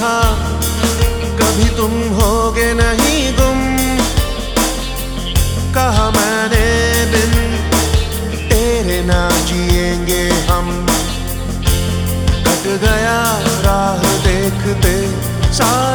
कभी तुम होगे नहीं गुम। कहा मैंने दिन तेरे ना जिएंगे हम। कट गया राह देखते सा